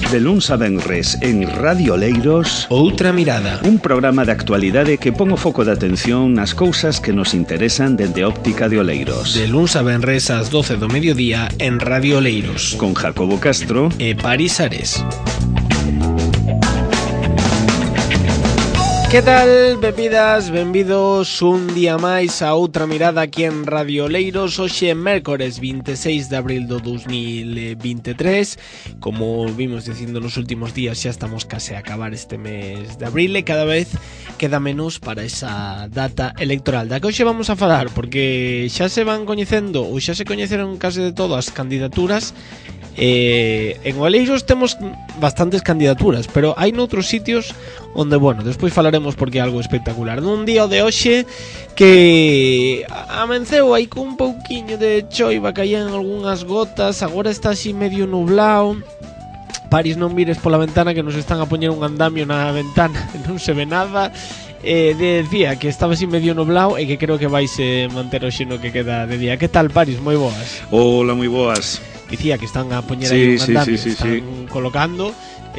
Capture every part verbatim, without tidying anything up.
De luns a venres en Radio Oleiros, Outra Mirada, un programa de actualidade que pon o foco de atención nas cousas que nos interesan dende óptica de Oleiros. De luns a venres ás doce do mediodía en Radio Oleiros, con Jacobo Castro e Paris Ares. Que tal, bebidas? Benvidos un día máis a Outra Mirada aquí en Radio Oleiros. Hoxe é mércores vinte e seis de abril do dos mil vinte e tres. Como vimos dicindo nos últimos días, xa estamos case a acabar este mes de abril e cada vez queda menos para esa data electoral da que hoxe vamos a falar, porque xa se van coñecendo ou xa se coñeceron case de todo as candidaturas. Eh, en Oleiros temos bastantes candidaturas, pero hai noutros sitios onde, bueno, despois falaremos porque é algo espectacular. Nun día de hoxe que amenceu aí con un pouquiño de choiva, caían algunhas gotas, agora está así medio nublado. Paris, non mires pola ventana que nos están a poñer un andamio na ventana, non se ve nada. Eh, decía que estaba así medio nublado e que creo que vais eh, manter hoxe no que queda de día. Que tal, Paris? Moi boas. Hola, moi boas. Dicía que están a poñer sí, aí un sí, andamio, sí, sí, están sí. colocando.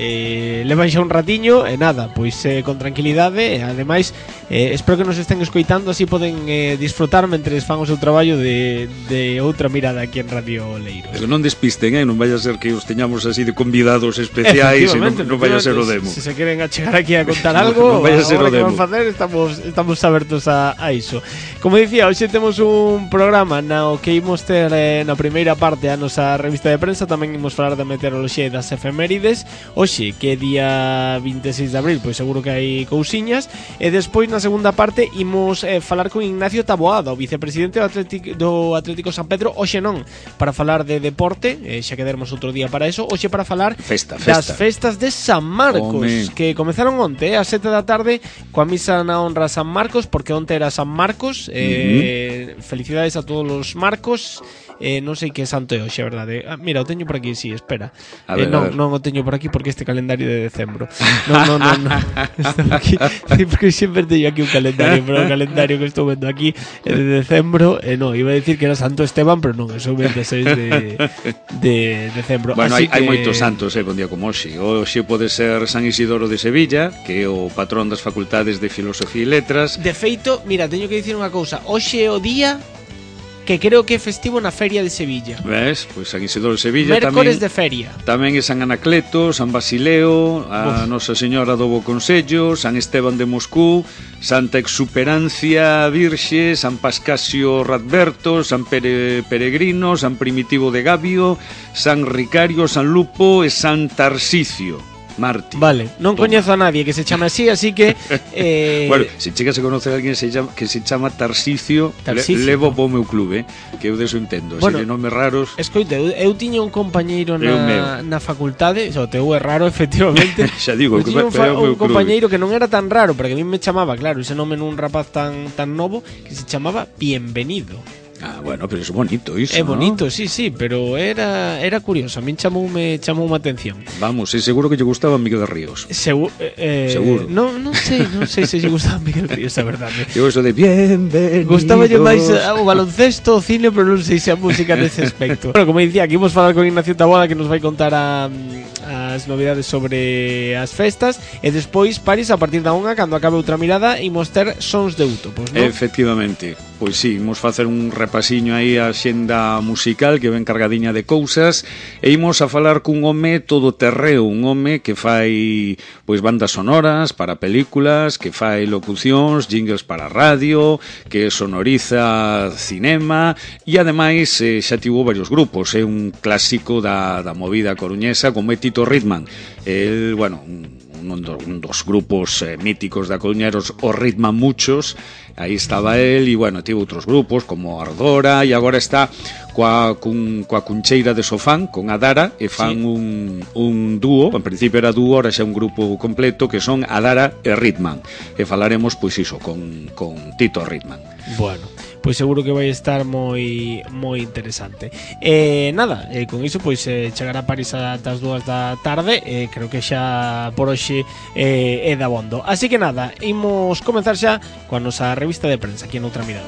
Eh, levan xa un ratiño e nada, pois eh, con tranquilidade. E ademais eh, espero que nos estén escoitando, así poden eh, disfrutar mentres fan o seu traballo de, de Outra Mirada aquí en Radio Oleiros. Pero non despisten, eh? Non vai a ser que os teñamos así de convidados especiais, e non, non vai a ser o demo. Se se queren achegar aquí a contar algo, non vai a ser o demo. Que van facer, estamos, estamos abertos a, a iso. Como dicía, hoxe temos un programa no que imos ter eh, na primeira parte a nosa revista de prensa. Tamén imos falar da meteoroloxía e das efemérides. Hoxe, que é día vinte e seis de abril, pois seguro que hai cousiñas. E despois, na segunda parte, imos eh, falar con Ignacio Taboada, o vicepresidente do Atlético, do Atlético San Pedro. Hoxe non para falar de deporte, eh, xa quedaremos outro día para eso. Hoxe para falar festa, das festa. festas de San Marcos. Home. Que comenzaron onte, eh, ás sete da tarde, coa misa na honra a San Marcos, porque onte era San Marcos. eh, uh-huh. Felicidades a todos os Marcos. Eh, non sei que santo é hoxe, a verdade. Ah, mira, o teño por aquí, sí, espera. A ver, eh, non, a ver. non o teño por aquí porque este calendario de decembro. Non, non, non, non. Estou aquí, sí, porque sempre teño aquí un calendario, pero o calendario que estou vendo aquí é de decembro. E eh, non, iba a decir que era Santo Esteban, pero non, é o veintiséis de, de decembro. Bueno, así hai, hai que... moitos santos, eh, bon día como hoxe. Hoxe pode ser San Isidoro de Sevilla, que é o patrón das facultades de Filosofía e Letras. De feito, mira, teño que dicir unha cousa. Hoxe é o día que creo que é festivo na Feria de Sevilla. Ves? Pois San Isidoro de Sevilla Mércores tamén, de feria. Tamén é San Anacleto, San Basileo, a Uf. Nosa Señora do Bo Consello, San Esteban de Moscú, Santa Exuperancia Virxe, San Pascasio Radberto, San Pere, Peregrino, San Primitivo de Gabio, San Ricario, San Lupo e San Tarsicio Marti. Vale, non Toma. Coñezo a nadie que se chame así, así que eh... bueno, se chegas a conocer a alguén se llama, que se chama Tarsicio, Tarsicio. Le, levo po meu clube, que eu deso entendo. Bueno, así de nomes raros. Escoite, eu, eu tiña un compañeiro na, na facultade, o teu é raro, efectivamente. Xa digo, que tiña un, fa, un clube. compañeiro que non era tan raro, porque a mí me chamaba, claro, ese nome nun rapaz tan tan novo, que se chamaba Bienvenido. Ah, bueno, pero é bonito iso, É bonito, ¿no? sí, sí, pero era era curioso, a min chamoume chamoume atención. Vamos, é seguro que lle gustaba Miguel de Ríos. Segu eh, Seguro. Non, non sei, non sei se lle gustaba Miguel Ríos, a verdade. Eu eso de bienvenidos. Gustaballe máis o baloncesto, o cine, pero non sei se a música nese aspecto. Bueno, como dicía, aquí vamos falar con Ignacio Taboada, que nos vai contar a, as novidades sobre as festas. E despois, Paris, a partir da unha, cando acabe Outra Mirada, imos ter Sons de Útopos, non? Efectivamente. Pois sí, imos facer un repasiño aí a xenda musical que ven cargadiña de cousas, e imos a falar cun home todoterreo, un home que fai pois bandas sonoras para películas, que fai locucións, jingles para radio, que sonoriza cinema e ademais eh, xa tivo varios grupos, é un clásico da, da movida coruñesa como é Tito Ritman. El, bueno, un un dos grupos eh, míticos da Coruñeros, o Ritman Muchos, aí estaba él, e bueno, tivo outros grupos como Ardora, e agora está coa, cun, coa Cuncheira de Sofán, con Adara, e fan sí. un, un dúo, en principio era dúo, ahora xa un grupo completo, que son Adara e Ritman, e falaremos, pois iso, con, con Tito Ritman. Bueno, pois seguro que vai estar moi moi interesante. Eh, nada, eh, con iso pois eh, chegará a París ata as dúas da tarde, eh, creo que xa por hoxe eh, é dabondo. Así que nada, imos comenzar xa coa nosa revista de prensa aquí en Outra Mirada.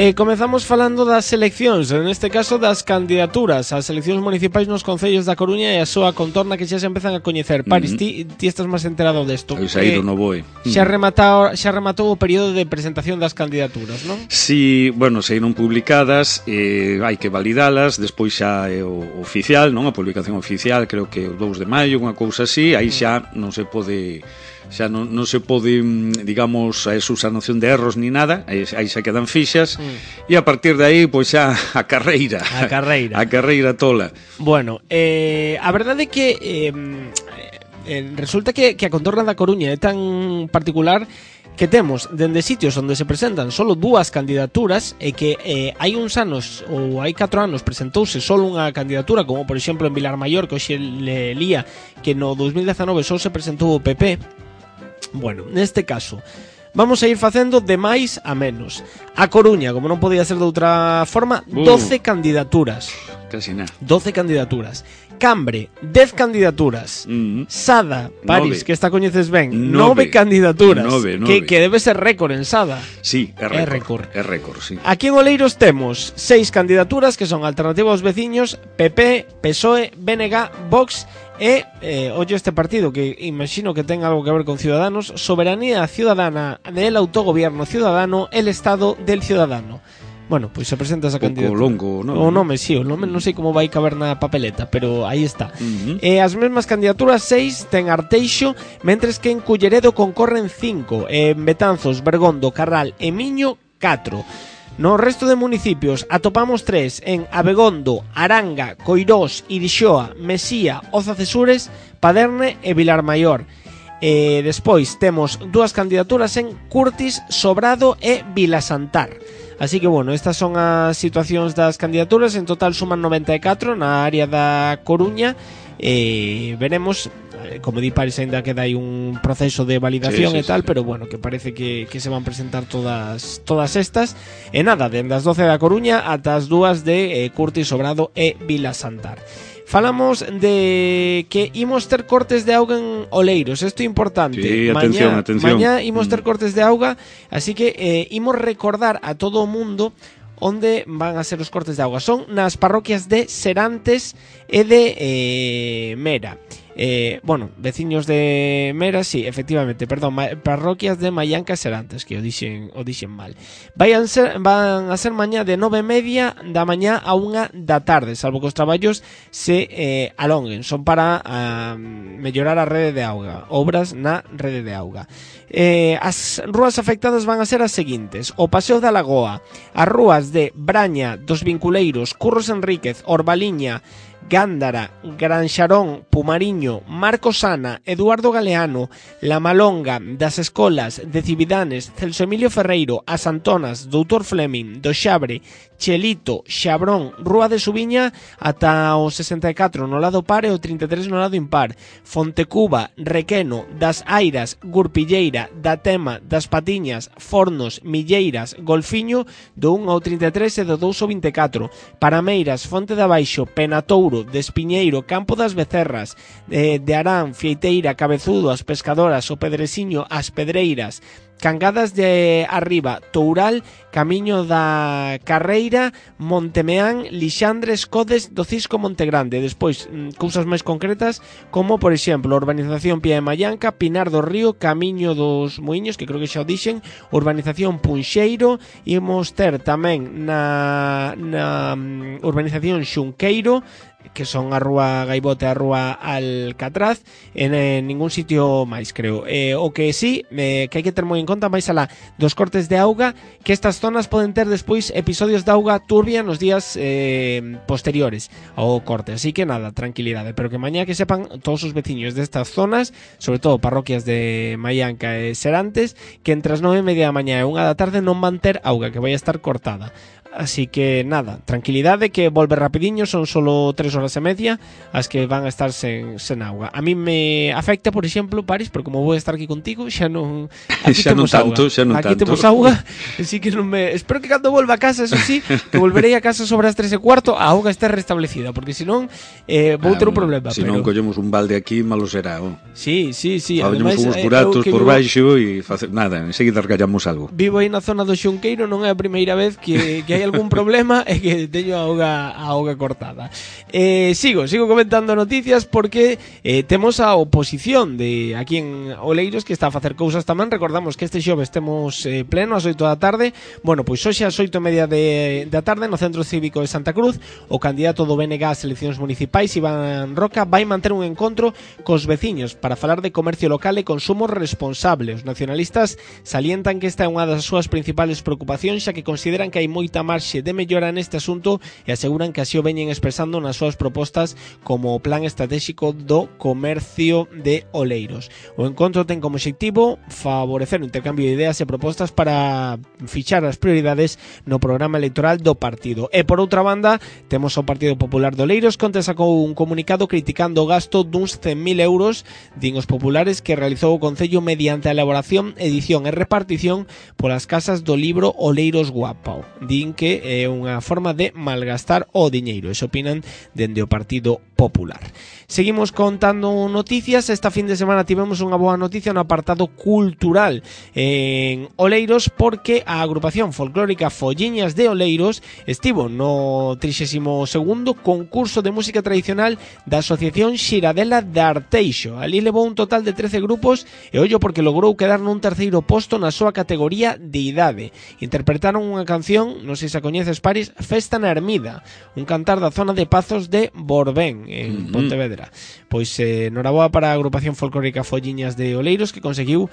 Eh, comezamos falando das eleccións, neste caso das candidaturas ás eleccións municipais nos concellos da Coruña e a súa contorna que xa se empezan a coñecer. Paris, uh-huh. ti, ti estás máis enterado desto. Eu saído no boi. Xa rematou, xa rematou o período de presentación das candidaturas, non? Si, bueno, saíron publicadas, eh, hai que validalas, despois xa é o oficial, non? A publicación oficial, creo que o dous de maio, unha cousa así, aí xa non se pode... xa non, non se pode, digamos, a subsanación de erros ni nada, aí, aí xa quedan fixas, mm. e a partir de aí, pois xa a carreira, a carreira, a carreira tola. Bueno, eh, a verdade é que eh, eh, resulta que, que a contorna da Coruña é tan particular que temos dende sitios onde se presentan solo dúas candidaturas e que eh, hai uns anos ou hai catro anos presentouse solo unha candidatura, como por exemplo en Vilar Maior, que hoxe le lía que no dos mil dezanove só se presentou o P P. Bueno, neste caso vamos a ir facendo de máis a menos. A Coruña, como non podía ser de outra forma, doce uh, candidaturas. Casi nada. doce candidaturas. Cambre, dez candidaturas. Mm-hmm. Sada, Paris, nove. Que esta coñeces ben, nove candidaturas. Nove, nove. Que, que debe ser récord en Sada. Sí, é récord. É récord, sí. Aquí en Oleiros temos seis candidaturas que son Alternativa aos Veciños, P P, P S O E, B N G, Vox e, eh, ollo este partido que imagino que ten algo que ver con Ciudadanos, Soberanía Ciudadana del Autogobierno Ciudadano, el Estado del Ciudadano. Bueno, pois pues se presenta esa candidatura. O longo, non? O nome, sí, o nome non sei como vai caber na papeleta, pero aí está. Uh-huh. E as mesmas candidaturas seis ten Arteixo, mentres que en Culleredo concorren cinco, en Betanzos, Bergondo, Carral e Miño catro. No resto de municipios atopamos tres en Abegondo, Aranga, Coirós, Irixoa, Mesía, Oza Cesures, Paderne e Vilar Maior. E despois temos dúas candidaturas en Curtis, Sobrado e Vilasantar. Así que, bueno, estas son as situacións das candidaturas. En total suman noventa e catro na área da Coruña. E veremos, como di Paris, ainda queda aí un proceso de validación sí, sí, e tal, sí, pero bueno, que parece que, que se van presentar todas todas estas. E nada, dende as doce da Coruña ata as dúas de eh, Curtis, Sobrado e Vilasantar. Falamos de que imos ter cortes de auga en Oleiros. Isto é importante. Sí, atención, mañá, atención. Mañá imos ter cortes de auga, así que eh, imos recordar a todo o mundo onde van a ser os cortes de auga. Son nas parroquias de Serantes e de eh, Mera. Eh, bueno, veciños de Mera, sí, efectivamente, perdón, ma- parroquias de Maianca e Serantes, que o dixen, o dixen mal. Vayan ser, van a ser mañá de nove e media da mañá a unha da tarde, salvo que os traballos se eh, alonguen. Son para uh, mellorar a rede de auga, obras na rede de auga. Eh, as rúas afectadas van a ser as seguintes: o Paseo da Lagoa, as rúas de Braña, dos Vinculeiros, Curros Enríquez, Orbaliña, Gándara, Granxarón, Pumariño, Marcosana, Eduardo Galeano, La Malonga, das Escolas, de Cividanes, Celso Emilio Ferreiro, As Antonas, Doutor Fleming, do Xabre, Chelito, Xabrón, Rúa de Subiña ata o sesenta e catro no lado par e o trinta e tres no lado impar, Fontecuba, Requeno, das Airas, Gurpilleira, da Tema, das Patiñas, Fornos, Milleiras, Golfiño, do un ao trinta e tres e do dous ao vinte e catro, Parameiras, Fonte de Abaixo, Penatouro, de Espiñeiro, Campo das Becerras, de, de Arán, Fieiteira, Cabezudo, As Pescadoras, o Pedresiño, As Pedreiras, Cangadas de Arriba, Toural, Camiño da Carreira, Montemeán, Lixandres, Codes, do Cisco, Montegrande. Despois, cousas máis concretas, como, por exemplo, Urbanización Pía de Mallanca, Pinar do Río, Camiño dos Muiños, que creo que xa o dixen, Urbanización Punxeiro, imos ter tamén na, na Urbanización Xunqueiro, que son a Rúa Gaibote e a Rúa Alcatraz, en, en ningún sitio máis, creo. Eh, o que sí, eh, que hai que ter moi en conta máis alá dos cortes de auga, que estas zonas poden ter despois episodios de auga turbia nos días eh, posteriores ao corte. Así que nada, tranquilidade, pero que mañá que sepan todos os veciños destas zonas, sobre todo parroquias de Maianca e Serantes, que entre as nove e media da mañá e unha da tarde non van ter auga, que vai a estar cortada. Así que nada, tranquilidade que volve rapidiño, son solo tres horas e media as que van a estar sen, sen auga. A mí me afecta, por exemplo, Paris, porque como vou estar aquí contigo, xa non aquí xa non tanto, auga. xa non aquí tanto. temos auga, así que non me espero que cando volva a casa, eso sí, que volverei a casa sobre as tres e cuarto, a auga está restablecida, porque senón eh, vou ter un problema, se non pero collemos un balde aquí, malo será, oh. Sí, sí, sí, Abrimos uns buratos por vivo... baixo e face... nada, enseguida argallamos algo. Vivo aí na zona do Xunqueiro, non é a primeira vez que, que hai algún problema e que teño a auga, a auga cortada. Eh, sigo, sigo comentando noticias porque eh, temos a oposición de aquí en Oleiros que está a facer cousas tamén. Recordamos que este xoves temos eh, pleno ás oito da tarde. Bueno, pois hoxe ás oito e media de, da tarde no Centro Cívico de Santa Cruz o candidato do B N G ás eleccións municipais, Iván Roca, vai manter un encontro cos veciños para falar de comercio local e consumo responsable. Os nacionalistas salientan que esta é unha das súas principales preocupacións, xa que consideran que hai moita marxe de mellora neste asunto e aseguran que así o veñen expresando nas súas propostas como o plan estratégico do comercio de Oleiros. O encontro ten como obxectivo favorecer o intercambio de ideas e propostas para fichar as prioridades no programa electoral do partido. E por outra banda, temos o Partido Popular de Oleiros, que onte sacou un comunicado criticando o gasto duns cen mil euros, din os populares, que realizou o Concello mediante a elaboración, edición e repartición polas casas do libro Oleiros Guapao. Din que é unha forma de malgastar o diñeiro, eso opinan dende o Partido Popular. Seguimos contando noticias. Esta fin de semana tivemos unha boa noticia no apartado cultural en Oleiros, porque a agrupación folclórica Folliñas de Oleiros estivo no trixésimo segundo concurso de música tradicional da Asociación Xiradela de Arteixo. Ali levou un total de trece grupos e ollo porque logrou quedar nun terceiro posto na súa categoría de idade. Interpretaron unha canción, non sei se a coñeces, Paris, Festa na Ermida, un cantar da zona de Pazos de Borbén, en uh-huh. Pontevedra. Pois eh, noraboa para a agrupación folclórica Folliñas de Oleiros, que conseguiu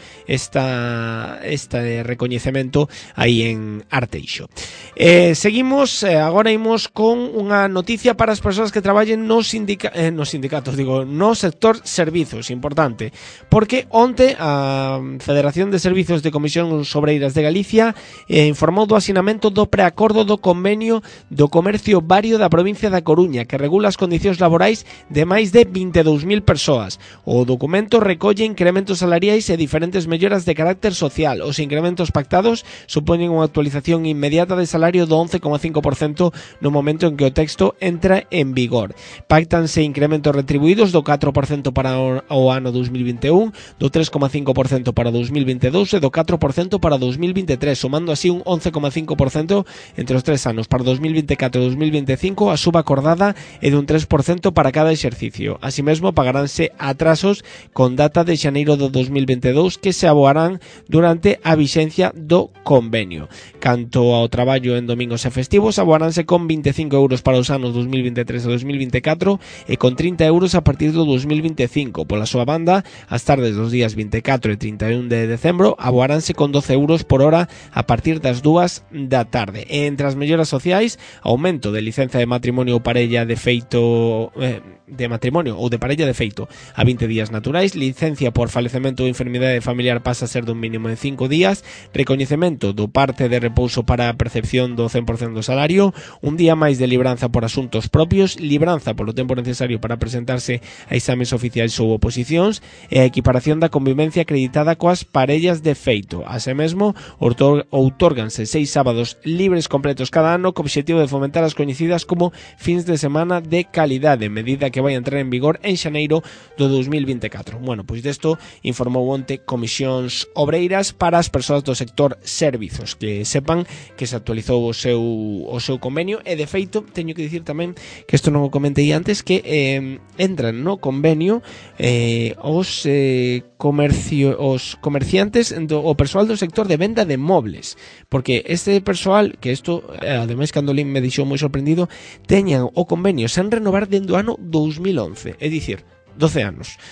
esta este recoñecemento aí en Arteixo. Eh, seguimos, eh, agora imos con unha noticia para as persoas que traballen no, sindica eh, no sindicatos, digo, no sector servizos, importante, porque onte a Federación de Servizos de Comisións Obreiras de Galicia eh, informou do asinamento do preacordo do convenio do comercio vario da provincia da Coruña, que regula as condicións laborais de máis de vinte e dous mil persoas. O documento recolle incrementos salariais e diferentes melloras de carácter social. Os incrementos pactados supoñen unha actualización inmediata de salario do once coma cinco por cento no momento en que o texto entra en vigor. Pactanse incrementos retribuídos do catro por cento para o ano dos mil vinte e un, do tres coma cinco por cento para dos mil vinte e dous e do catro por cento para dos mil vinte e tres, sumando así un once coma cinco por cento entre os tres anos. Para dos mil vinte e catro e dos mil vinte e cinco a suba acordada é dun tres por cento para cada exercicio. Así mesmo pagaránse atrasos con data de xaneiro do dos mil vinte e dous que se aboarán durante a vixencia do convenio. Canto ao traballo en domingos e festivos, aboaránse con vinte e cinco euros para os anos dos mil vinte e tres e dos mil vinte e catro e con trinta euros a partir do dos mil vinte e cinco. Pola súa banda, as tardes dos días vinte e catro e trinta e un de decembro aboaránse con doce euros por hora a partir das dúas da tarde. E entre as melloras sociais, aumento de licenza de matrimonio ou parella de feito eh, de matrimonio ou de parella de feito a vinte días naturais, licencia por falecemento ou enfermidade familiar pasa a ser dun mínimo de cinco días, recoñecemento do parte de repouso para a percepción do cen por cento do salario, un día máis de libranza por asuntos propios, libranza polo tempo necesario para presentarse a exames oficiais ou oposicións e a equiparación da convivencia acreditada coas parellas de feito. Así mesmo, outórganse seis sábados libres completos cada ano co obxectivo de fomentar as coñecidas como fins de semana de calidade, medida que vai entrar en vigor en xaneiro do dos mil vinte e catro. Bueno, pois desto informou onte Comisións Obreiras para as persoas do sector servizos, que sepan que se actualizou o seu o seu convenio e de feito teño que dicir tamén que isto non o comentei antes, que eh, entran no convenio eh, os eh, comercio os comerciantes do, o persoal do sector de venda de mobles, porque este persoal, que isto eh, ademais cando lín me deixou moi sorprendido, teñan o convenio sen renovar dende o ano dous mil once, é dicir, doce anos.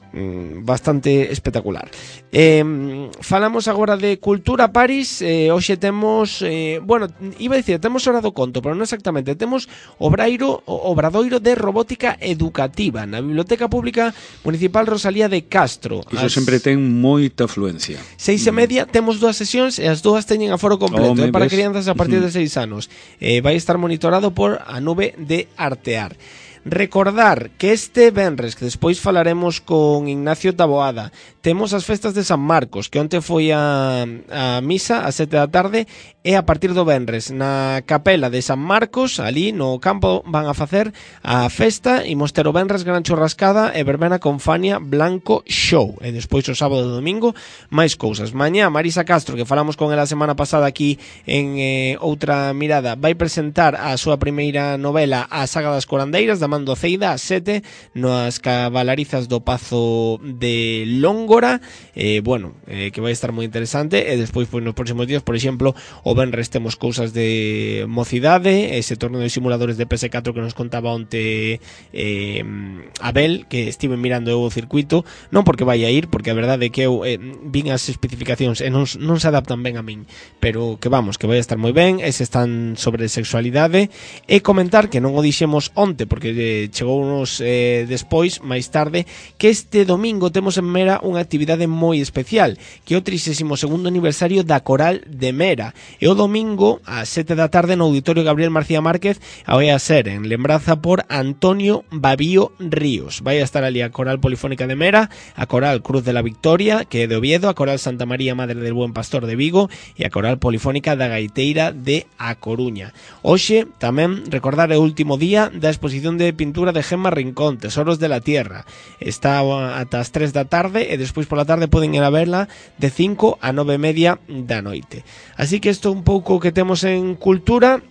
mm, bastante espectacular. Eh, falamos agora de cultura, Paris. eh, Hoxe temos, eh, bueno, iba a dicir, temos hora do conto, pero non exactamente. Temos obrairo, o obradoiro de robótica educativa na Biblioteca Pública Municipal Rosalía de Castro. Iso as... sempre ten moita afluencia. Seis e media, mm. temos dúas sesións e as dúas teñen aforo completo, oh, eh, para ves? crianzas a partir mm. de seis anos. Eh, vai estar monitorado por a nube de Artear. Recordar que este venres, que despois falaremos con Ignacio Taboada, temos as festas de San Marcos, que onte foi a, a misa a sete da tarde, e a partir do venres na capela de San Marcos, ali no campo, van a facer a festa. Imos ter o venres gran churrascada e verbena con Fania Blanco Show, e despois o sábado e domingo máis cousas. Mañá Marisa Castro, que falamos con ela a semana pasada aquí en eh, Outra Mirada, vai presentar a súa primeira novela, A Saga das Corandeiras, da Mando Ceida, a sete, nas cabalarizas do Pazo de Lóngora. eh, bueno, eh, que vai estar moi interesante. E despois, pois, nos próximos días, por exemplo, o venres temos cousas de mocidade, ese torneo de simuladores de P S catro que nos contaba onte eh, Abel, que estive mirando eu o circuito, non porque vai a ir, porque a verdade é que eu eh, vin as especificacións e non, non se adaptan ben a min, pero que vamos, que vai a estar moi ben. Ese están sobre sexualidade. E comentar que non o dixemos onte, porque eh, chegou unos eh, despois, máis tarde, que este domingo temos en Mera unha actividade moi especial, que é o trixésimo segundo aniversario da Coral de Mera. E o domingo, a sete da tarde, no Auditorio Gabriel Marcía Márquez, vai a ser en lembranza por Antonio Babío Ríos. Vai a estar ali a Coral Polifónica de Mera, a Coral Cruz de la Victoria, que é de Oviedo, a Coral Santa María Madre del Buen Pastor de Vigo e a Coral Polifónica da Gaiteira de A Coruña. Hoxe, tamén, recordar o último día da exposición de pintura de Gemma Rincón, Tesoros de la Tierra. Está ata as tres da tarde e despois pola tarde poden ir a verla de cinco a nove e media da noite. Así que isto un pouco que temos en cultura.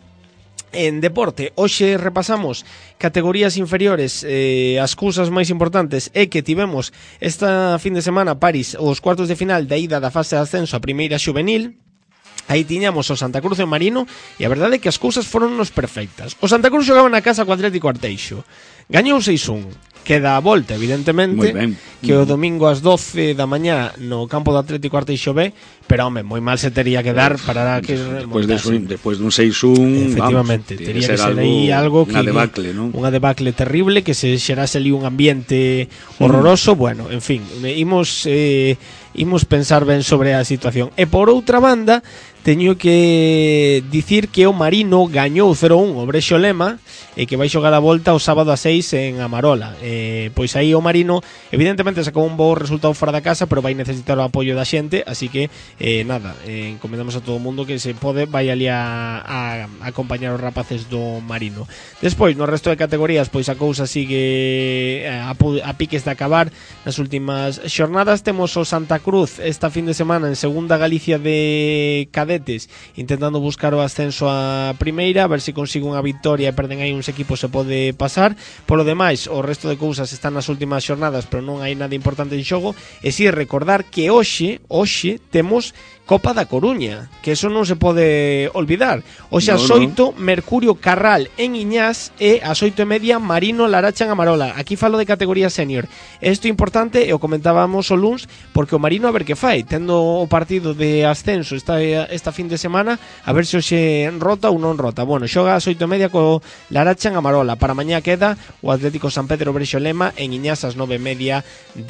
En deporte, hoxe repasamos categorías inferiores. eh, As cousas máis importantes é que tivemos esta fin de semana, Paris, os cuartos de final da ida da fase de ascenso a primeira xuvenil. Aí tiñamos o Santa Cruz e o Marino, e a verdade é que as cousas foron nos perfectas. O Santa Cruz xogaba na casa co Atlético Arteixo, gañou seis un. Queda a volta, evidentemente, que o domingo ás doce da mañá no campo do Atlético Arteixo B, pero, home, moi mal se tería que dar para que despois de despois dun seis un, efectivamente, vamos, tería que ser aí algo que unha debacle, ¿no? Unha debacle terrible, que se xerase ali un ambiente horroroso. Mm. Bueno, en fin, imos eh, imos pensar ben sobre a situación. E por outra banda, teño que dicir que o Marino gañou cero un o Brexo Lema, e que vai xogar a volta o sábado a seis en Amarola. Eh, pois aí o Marino evidentemente sacou un bo resultado fora da casa, pero vai necesitar o apoio da xente, así que eh, nada, eh, encomendamos a todo o mundo que se pode vai ali a, a, a acompañar os rapaces do Marino. Despois, no resto de categorías, pois a cousa sigue a, a piques de acabar. Nas últimas xornadas temos o Santa Cruz esta fin de semana en segunda Galicia de cadetes, intentando buscar o ascenso a primeira, a ver se consigue unha victoria e perden aí uns equipos, se pode pasar. Polo demais, o resto de cousas están nas últimas xornadas, pero non hai nada importante en xogo. E si recordar que hoxe, hoxe temos Copa da Coruña, que eso non se pode olvidar. Hoxe ás oito, no. Mercurio Carral en Iñás, e ás oito e media Marino Laracha en Amarola. Aquí falo de categoría senior. Isto é importante, e o comentábamos o luns, porque o Marino a ver que fai, tendo o partido de ascenso esta, esta fin de semana, a ver se hoxe rota ou non rota. Bueno, xoga ás oito e media co Laracha en Amarola. Para mañá queda o Atlético San Pedro Brexo Lema en Iñás ás nove e media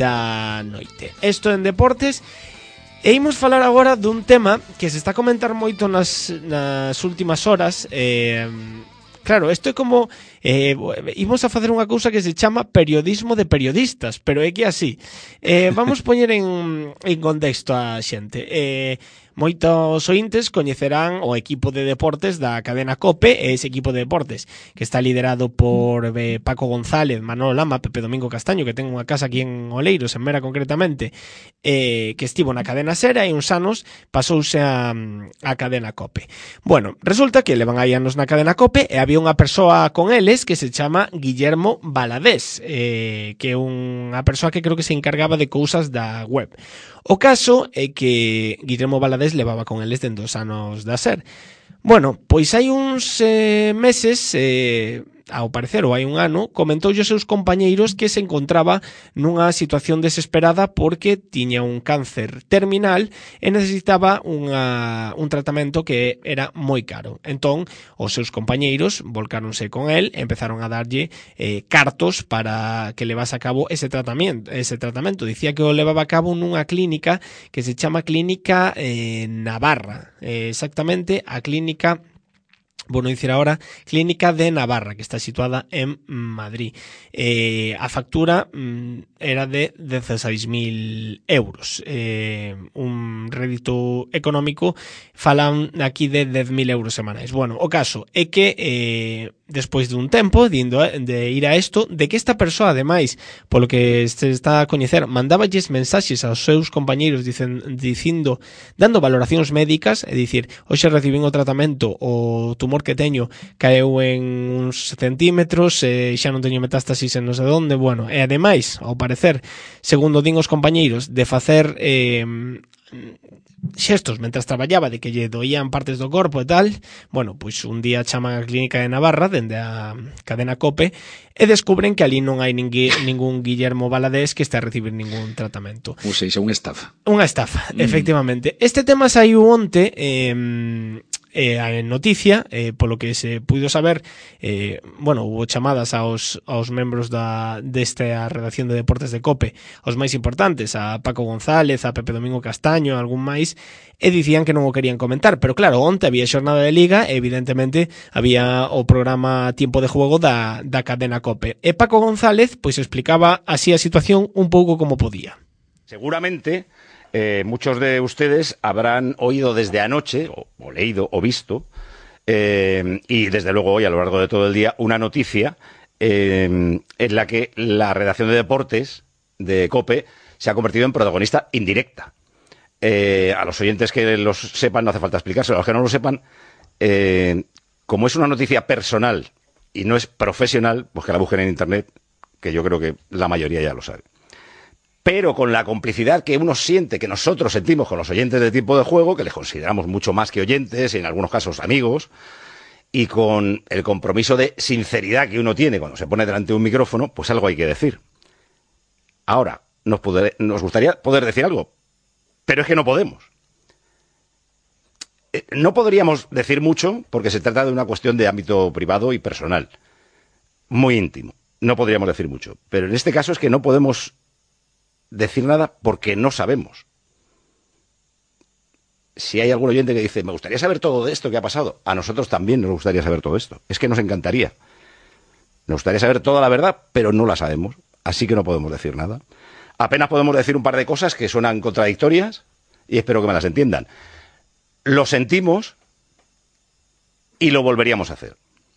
da noite. Isto en deportes. E imos falar agora dun tema que se está a comentar moito nas, nas últimas horas. eh, Claro, isto é como eh, imos a facer unha cousa que se chama periodismo de periodistas, pero é que así eh, vamos poñer en, en contexto a xente. eh, Moitos ointes coñecerán o equipo de deportes da cadena COPE, e ese equipo de deportes que está liderado por eh, Paco González, Manolo Lama, Pepe Domingo Castaño, que ten unha casa aquí en Oleiros, en Mera concretamente, eh, que estivo na cadena Sera, e uns anos pasouse a, a cadena COPE. Bueno, resulta que levan aí anos na cadena COPE, e había unha persoa con eles que se chama Guillermo Valadés, eh, que é unha persoa que creo que se encargaba de cousas da web. O caso é que Guillermo Valadés levaba con eles dentro dos anos da SER. Bueno, pois hai uns eh, meses eh, ao parecer, ou hai un ano, comentou aos seus compañeiros que se encontraba nunha situación desesperada porque tiña un cáncer terminal e necesitaba unha, un tratamento que era moi caro. Entón, os seus compañeiros volcáronse con el e empezaron a darlle eh, cartos para que levase a cabo ese tratamento. Ese tratamento. Dicía que o levaba a cabo nunha clínica que se chama Clínica eh, Navarra. Eh, exactamente, a clínica... Bueno, dicir ahora, Clínica de Navarra, que está situada en Madrid. Eh, a factura mm, era de dezasseis mil euros. Eh, un rédito económico, falan aquí de dez mil euros semanais. Bueno, o caso é que eh, despois dun tempo de, de ir a isto, de que esta persoa, ademais, polo que se está a coñecer, mandáballes mensaxes aos seus compañeiros dicen, dicindo, dando valoracións médicas, é dicir, hoxe recibín o tratamento, o tumor que teño caeu en uns centímetros, e xa non teño metástasis en non sei onde, bueno, e ademais, ao parecer, segundo din os compañeiros, de facer eh, xestos mentras traballaba, de que lle doían partes do corpo e tal, bueno, pois un día chaman a Clínica de Navarra, dende a cadena COPE, e descubren que ali non hai ningui, ningún Guillermo Valadés que este a recibir ningún tratamento. Ou seja, unha estafa. Unha estafa, mm. efectivamente. Este tema saiu onte, eh, eh, a noticia, eh, polo que se puido saber, eh, bueno, hubo chamadas aos, aos membros da, desta redacción de Deportes de COPE, os máis importantes, a Paco González, a Pepe Domingo Castaño, algún máis, e dicían que non o querían comentar, pero claro, onte había xornada de Liga e evidentemente había o programa Tiempo de Juego da, da cadena COPE. E Paco González pois explicaba así a situación un pouco como podía. Seguramente Eh, muchos de ustedes habrán oído desde anoche, o, o leído, o visto, eh, y desde luego hoy a lo largo de todo el día, una noticia eh, en la que la redacción de deportes de COPE se ha convertido en protagonista indirecta. Eh, a los oyentes que los sepan no hace falta explicárselo, a los que no lo sepan, eh, como es una noticia personal y no es profesional, pues que la busquen en internet, que yo creo que la mayoría ya lo sabe. Pero con la complicidad que uno siente, que nosotros sentimos con los oyentes de Tiempo de Juego, que les consideramos mucho más que oyentes, y en algunos casos amigos, y con el compromiso de sinceridad que uno tiene cuando se pone delante de un micrófono, pues algo hay que decir. Ahora, nos, poder, nos gustaría poder decir algo, pero es que no podemos. No podríamos decir mucho porque se trata de una cuestión de ámbito privado y personal, muy íntimo. No podríamos decir mucho, pero en este caso es que no podemos decir nada porque no sabemos. Si hay algún oyente que dice, me gustaría saber todo de esto que ha pasado, a nosotros también nos gustaría saber todo esto. Es que nos encantaría. Nos gustaría saber toda la verdad, pero no la sabemos. Así que no podemos decir nada. Apenas podemos decir un par de cosas que suenan contradictorias y espero que me las entiendan. Lo sentimos y lo volveríamos a hacer.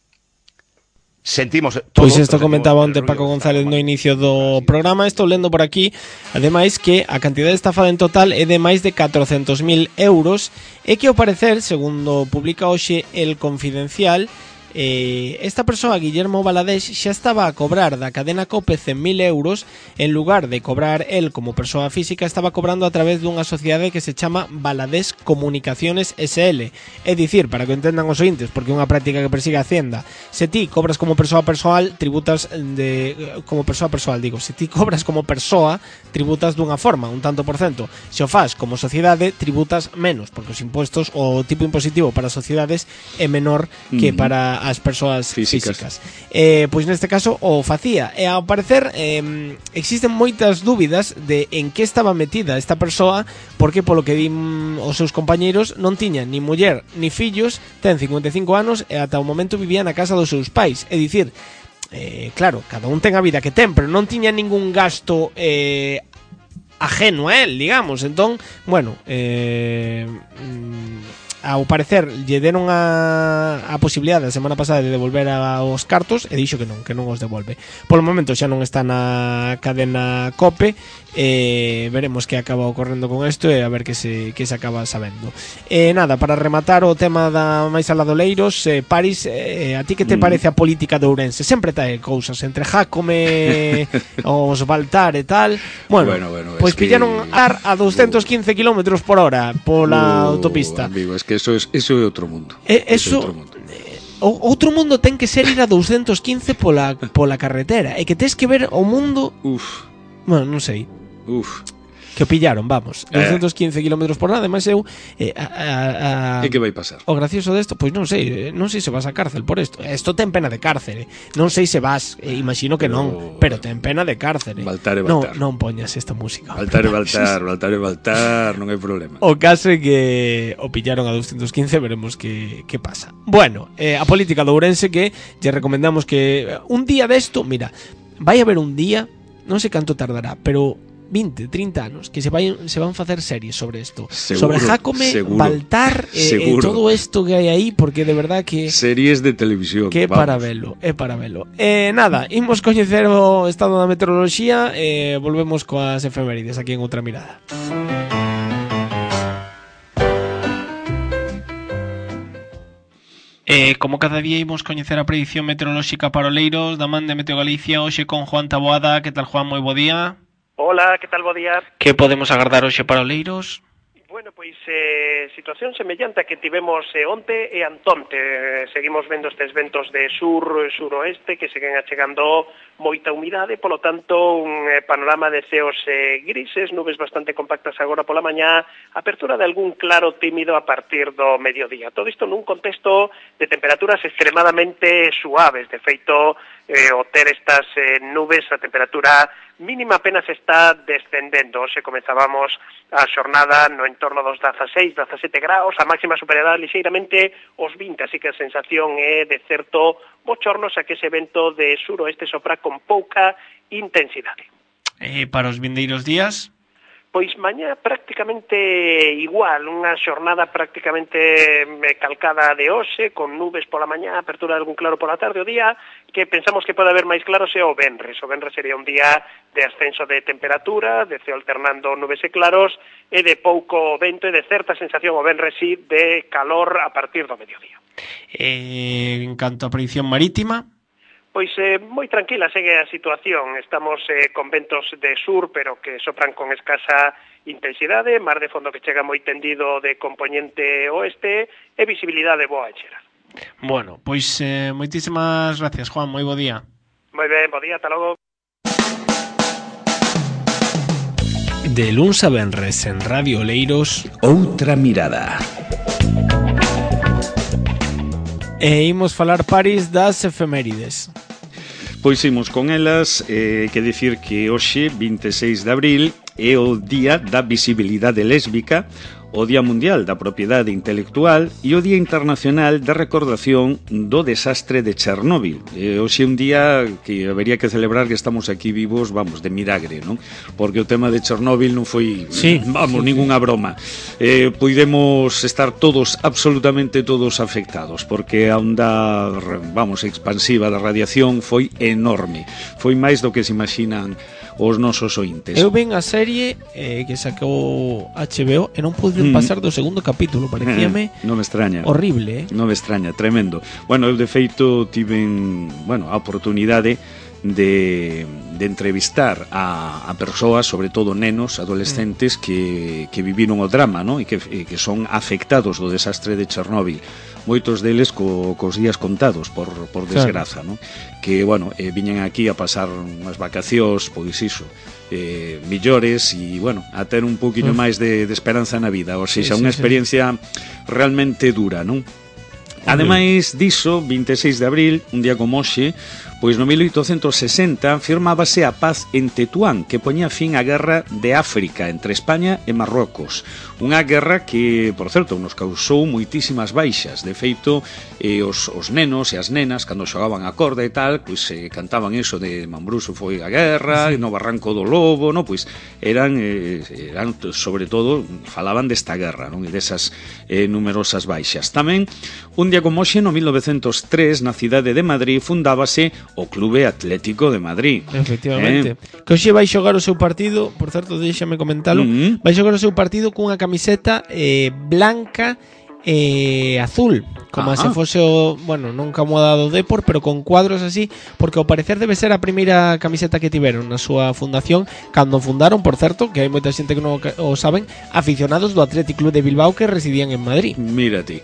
Sentimos todo, pois isto comentaba onte Paco González no inicio do programa. Estou lendo por aquí, ademais, que a cantidade estafada en total é de máis de catrocentos mil euros e que ao parecer, segundo publica hoxe El Confidencial, eh, esta persoa, Guillermo Valadés, xa estaba a cobrar da cadena COPE cen mil euros, en lugar de cobrar el como persoa física, estaba cobrando a través dunha sociedade que se chama Valadés Comunicaciones S L. É dicir, para que entendan os ointes, porque é unha práctica que persigue a Hacienda, se ti cobras como persoa persoal, tributas de como persoa persoal, digo, se ti cobras como persoa, tributas dunha forma, un tanto por cento. Se o faz como sociedade, tributas menos, porque os impuestos, o tipo impositivo para as sociedades é menor que uh-huh. para as persoas físicas, físicas. Eh, pois neste caso o facía, e ao parecer eh, existen moitas dúbidas de en que estaba metida esta persoa, porque polo que din os seus compañeiros non tiña ni muller ni fillos, ten cincuenta e cinco anos e ata o momento vivía na casa dos seus pais. É dicir, eh, claro, cada un ten a vida que ten, pero non tiña ningún gasto eh, ajeno a él, digamos. Entón, bueno, eh, ao parecer lle deron a, a posibilidade a semana pasada de devolver a, os cartos e dixo que non, que non os devolve. Polo momento xa non está na cadena COPE, e veremos que acaba ocorrendo con isto e a ver que se, que se acaba sabendo. E nada, para rematar o tema da máis alá do Leiros, eh, Paris, eh, a ti que te mm. parece a política de Ourense? Sempre trae cousas entre Jácome os Baltar e tal. Bueno, bueno, bueno pois pues pillaron que... ar a doscientos quince kilómetros por hora pola uh, autopista. Amigo, es que eso es eso é outro mundo. E, eso, eso é outro mundo. o, outro mundo ten que ser ir a doscientos quince pola, pola carretera. E que tes que ver o mundo... Uf. Bueno, non sei. Uf. Que o pillaron, vamos, doscientos quince kilómetros por hora. Ademais eu eh, a, a, a, E que vai pasar? O gracioso desto, pois non sei, non sei se vas a cárcel por isto. Isto ten pena de cárcel, eh. Non sei se vas, eh, imagino que pero, non, pero ten pena de cárcel. Eh. Baltar e baltar. Non, non poñas esta música. Baltar e baltar, baltar e baltar, non hai problema. O caso é que o pillaron a doscientos quince, veremos que que pasa. Bueno, eh, a política de Ourense, que lle recomendamos que un día desto, mira, vai haber un día, non sei canto tardará, pero vinte, trinta anos que se vai, se van facer series sobre isto, seguro, sobre Jácome, seguro, Baltar e eh, eh, todo isto que hai aí, porque de verdad que series de televisión, que é para velo, é para velo. Eh, nada, imos coñecer o estado da meteoroloxía e eh, volvemos coas efemérides aquí en Outra Mirada. Eh, como cada día imos coñecer a predición meteorolóxica para Oleiros da man de Meteo Galicia, hoxe con Juan Taboada. Que tal, Juan? Moi bo día. Hola, que tal, bo día? Que podemos agardar hoxe para Oleiros? Bueno, pois eh, situación semellante a que tivemos eh, onte e antonte. Eh, seguimos vendo estes ventos de sur, suroeste, que seguen achegando moita humidade, polo tanto, un eh, panorama de ceos eh, grises, nubes bastante compactas agora pola mañá, apertura de algún claro tímido a partir do mediodía. Todo isto nun contexto de temperaturas extremadamente suaves. De feito, eh, o ter estas eh, nubes, a temperatura mínima apenas está descendendo. Hoxe comezábamos a xornada no entorno dos dezaseis, dezasete graus, a máxima superará lixeiramente os vinte, así que a sensación é de certo bochorno, xa que ese vento de suroeste sopra con pouca intensidade. E para os vindeiros días? Pois mañá prácticamente igual, unha xornada prácticamente calcada de hoxe, con nubes pola mañá, apertura de algún claro pola tarde. O día que pensamos que pode haber máis claros é o venres. O venres sería un día de ascenso de temperatura, de ceo alternando nubes e claros, e de pouco vento e de certa sensación o venres sí de calor a partir do mediodía. Eh, en canto a predicción marítima? Pois eh, moi tranquila segue a situación. Estamos eh, con ventos de sur, pero que sopran con escasa intensidade, mar de fondo que chega moi tendido de componente oeste e visibilidade boa e xera. Bueno, pois eh, moitísimas gracias, Juan, moi bo día. Moi ben, bo día, ata logo. De luns a venres en Radio Oleiros, Outra Mirada. E imos falar, Paris, das efemérides. Pois imos con elas, eh, que dicir que hoxe, vinte e seis de abril, é o Día da Visibilidade Lésbica, o Día Mundial da Propiedade Intelectual e o Día Internacional da Recordación do Desastre de Chernóbil. E hoxe é un día que habería que celebrar que estamos aquí vivos, vamos, de milagre, non? Porque o tema de Chernóbil non foi, sí, vamos, sí, ningunha broma. Eh, poidemos estar todos, absolutamente todos afectados, porque a onda, vamos, expansiva da radiación foi enorme. Foi máis do que se imaginan os nosos ointes. Eu ven a serie eh, que sacou H B O e non pude mm. pasar do segundo capítulo. Parecíame eh, non me extraña. Horrible, eh? Non me extraña, tremendo. Bueno, eu de feito tiven, bueno, a oportunidade de, de entrevistar a, a persoas, sobre todo nenos, adolescentes mm. que, que viviron o drama, ¿no? E que, e que son afectados do desastre de Chernóbil. Moitos deles co, cos días contados por, por desgraza, claro. ¿No? Que, bueno, eh, viñen aquí a pasar unhas vacacións, pois iso, eh, millores e, bueno, a ter un poquinho máis de, de esperanza na vida, ou seja, sí, unha sí, experiencia sí. realmente dura, non? Ademais diso, vinte e seis de abril, un día como hoxe, pois no mil oitocentos sesenta firmábase a paz en Tetuán, que poñía fin á guerra de África entre España e Marrocos. Unha guerra que, por certo, nos causou moitísimas baixas. De feito, eh, os, os nenos e as nenas, cando xogaban a corda e tal, pois eh, cantaban eso de Mambruso foi a guerra, sí. no Barranco do Lobo, no? Pois eran, eh, eran, sobre todo, falaban desta guerra, non? E desas eh, numerosas baixas. Tamén, un día como hoxe, no mil novecentos tres, na cidade de Madrid, fundábase o Clube Atlético de Madrid. Efectivamente. Eh? Que hoxe vai xogar o seu partido, por certo, déxame comentalo, uh-huh. vai xogar o seu partido cunha camiseta eh, blanca e eh, azul, como se fose o, bueno, non como a do Depor, pero con cuadros así, porque ao parecer debe ser a primeira camiseta que tiveron na súa fundación, cando fundaron, por certo, que hai moita xente que non o saben, aficionados do Athletic Club de Bilbao que residían en Madrid. Mira ti.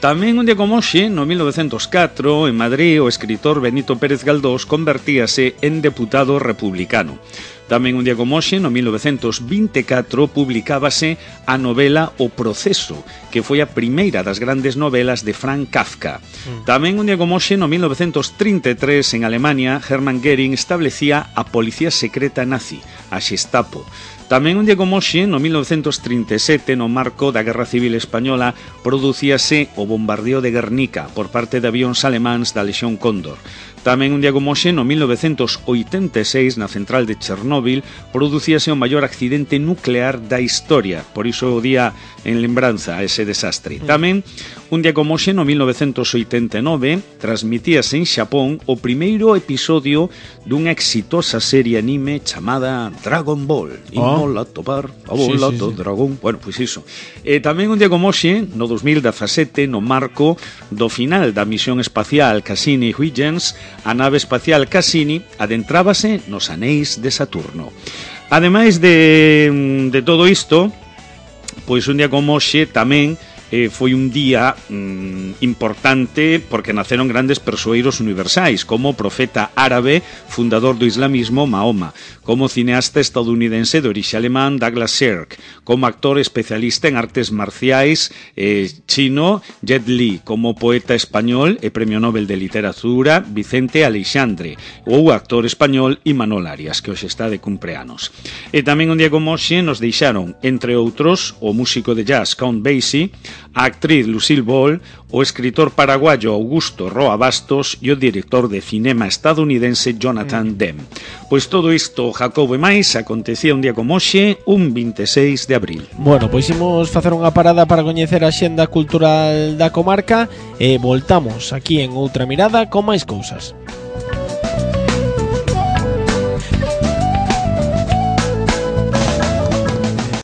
Tamén un día como hoxe, no mil novecentos catro, en Madrid, o escritor Benito Pérez Galdós convertíase en deputado republicano. Tamén un día como hoxe, no mil novecentos vinte e catro, publicábase a novela O Proceso, que foi a primeira das grandes novelas de Franz Kafka. Mm. Tamén un día como hoxe, no mil novecentos trinta e tres, en Alemania, Hermann Göring establecía a Policía Secreta Nazi, a Gestapo. Tamén un día como hoxe, no mil novecentos trinta e sete, no marco da Guerra Civil Española, producíase o bombardeo de Guernica por parte de avións alemáns da Lexión Cóndor. Tamén un día como hoxe, no mil novecentos oitenta e seis, na central de Chernóbil, producíase o maior accidente nuclear da historia. Por iso o día en lembranza a ese desastre. Tamén, un día como hoxe, no mil novecentos oitenta e nove, transmitíase en Xapón o primeiro episodio dunha exitosa serie anime chamada Dragon Ball. Oh. Inmola topar, a bola sí, sí, do sí. dragón. Bueno, pois iso. E tamén un día como hoxe, no dos mil dezasete, no marco do final da misión espacial Cassini-Huygens, a nave espacial Cassini adentrábase nos anéis de Saturno. Ademais de, de todo isto, pois un día como hoxe tamén eh, foi un día mm, importante porque naceron grandes persoeiros universais, como o profeta árabe, fundador do islamismo, Mahoma, como cineasta estadounidense de orixe alemán, Douglas Sirk, como actor especialista en artes marciais eh, chino, Jet Li, como poeta español e premio Nobel de Literatura, Vicente Aleixandre, ou actor español, Imanol Arias, que hoxe está de cumpleanos. E tamén un día como hoxe nos deixaron, entre outros, o músico de jazz Count Basie, a actriz Lucille Ball, o escritor paraguayo Augusto Roa Bastos e o director de cinema estadounidense Jonathan Demme. Pois todo isto, Jacobo e máis, acontecía un día como hoxe, un vinte e seis de abril. Bueno, pois imos facer unha parada para coñecer a xenda cultural da comarca e voltamos aquí en Outra Mirada con máis cousas.